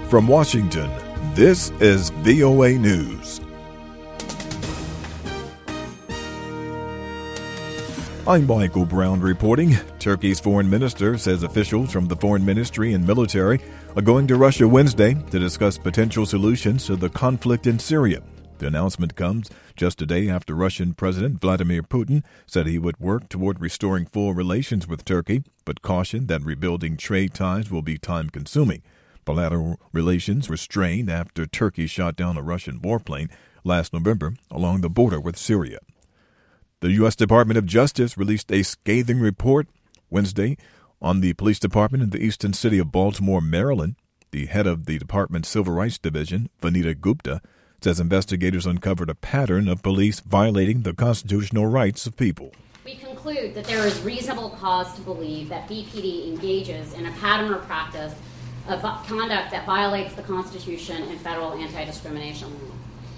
From Washington, this is VOA News. I'm Michael Brown reporting. Turkey's foreign minister says officials from the foreign ministry and military are going to Russia Wednesday to discuss potential solutions to the conflict in Syria. The announcement comes just a day after Russian President Vladimir Putin said he would work toward restoring full relations with Turkey, but cautioned that rebuilding trade ties will be time-consuming. Bilateral relations were strained after Turkey shot down a Russian warplane last November along the border with Syria. The U.S. Department of Justice released a scathing report Wednesday on the police department in the eastern city of Baltimore, Maryland. The head of the department's Civil Rights Division, Vanita Gupta, says investigators uncovered a pattern of police violating the constitutional rights of people. We conclude that there is reasonable cause to believe that BPD engages in a pattern or practice of conduct that violates the Constitution and federal anti-discrimination law.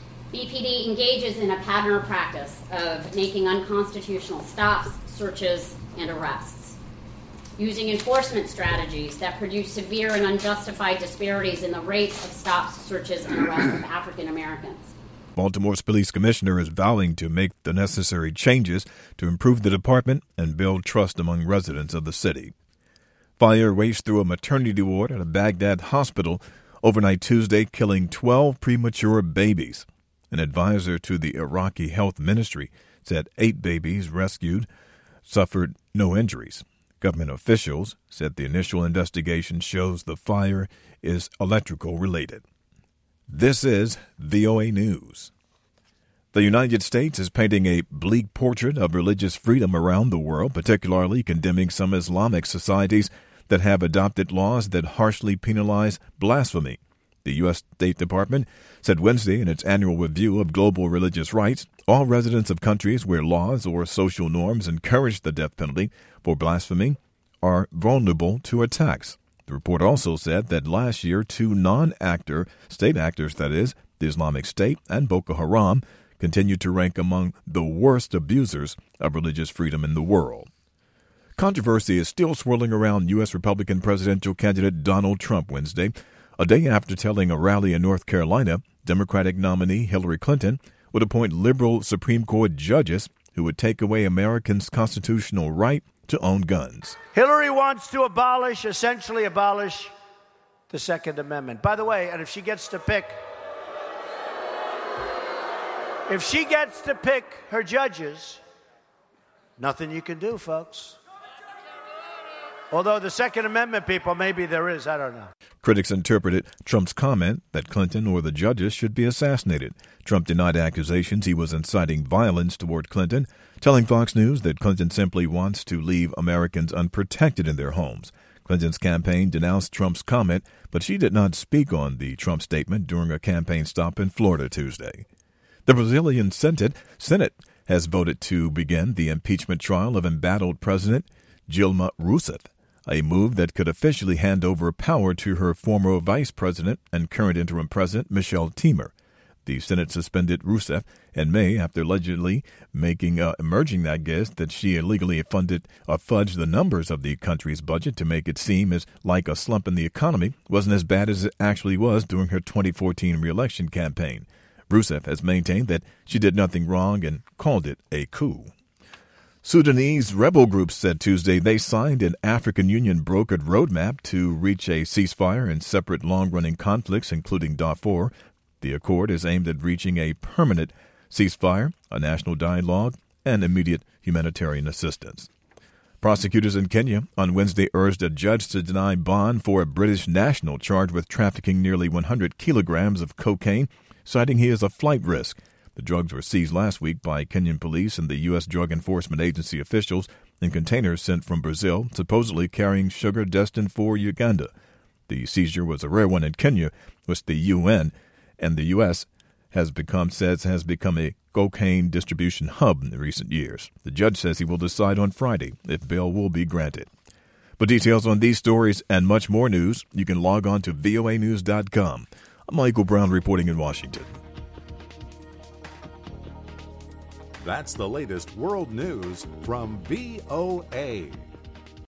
BPD engages in a pattern or practice of making unconstitutional stops, searches, and arrests, using enforcement strategies that produce severe and unjustified disparities in the rates of stops, searches, and arrests of African Americans. Baltimore's police commissioner is vowing to make the necessary changes to improve the department and build trust among residents of the city. Fire raged through a maternity ward at a Baghdad hospital overnight Tuesday, killing 12 premature babies. An advisor to the Iraqi Health Ministry said 8 babies rescued suffered no injuries. Government officials said the initial investigation shows the fire is electrical related. This is VOA News. The United States is painting a bleak portrait of religious freedom around the world, particularly condemning some Islamic societies that have adopted laws that harshly penalize blasphemy. The U.S. State Department said Wednesday in its annual review of global religious rights, all residents of countries where laws or social norms encourage the death penalty for blasphemy are vulnerable to attacks. The report also said that last year, 2 state actors, that is, the Islamic State and Boko Haram, continued to rank among the worst abusers of religious freedom in the world. Controversy is still swirling around U.S. Republican presidential candidate Donald Trump Wednesday, a day after telling a rally in North Carolina Democratic nominee Hillary Clinton would appoint liberal Supreme Court judges who would take away Americans' constitutional right to own guns. Hillary wants to essentially abolish the Second Amendment. By the way, and if she gets to pick her judges, nothing you can do, folks. Although the Second Amendment people, maybe there is, I don't know. Critics interpreted Trump's comment that Clinton or the judges should be assassinated. Trump denied accusations he was inciting violence toward Clinton, telling Fox News that Clinton simply wants to leave Americans unprotected in their homes. Clinton's campaign denounced Trump's comment, but she did not speak on the Trump statement during a campaign stop in Florida Tuesday. The Brazilian Senate has voted to begin the impeachment trial of embattled President Dilma Rousseff, a move that could officially hand over power to her former vice president and current interim president, Michel Temer. The Senate suspended Rousseff in May after allegedly emerging that she illegally fudged the numbers of the country's budget to make it seem as like a slump in the economy wasn't as bad as it actually was during her 2014 re-election campaign. Rousseff has maintained that she did nothing wrong and called it a coup. Sudanese rebel groups said Tuesday they signed an African Union brokered roadmap to reach a ceasefire in separate long-running conflicts, including Darfur. The accord is aimed at reaching a permanent ceasefire, a national dialogue, and immediate humanitarian assistance. Prosecutors in Kenya on Wednesday urged a judge to deny bond for a British national charged with trafficking nearly 100 kilograms of cocaine, citing he as a flight risk. The drugs were seized last week by Kenyan police and the U.S. Drug Enforcement Agency officials in containers sent from Brazil, supposedly carrying sugar destined for Uganda. The seizure was a rare one in Kenya, which the UN and the U.S. has become a cocaine distribution hub in recent years. The judge says he will decide on Friday if bail will be granted. For details on these stories and much more news, you can log on to voanews.com. I'm Michael Brown reporting in Washington. That's the latest world news from VOA.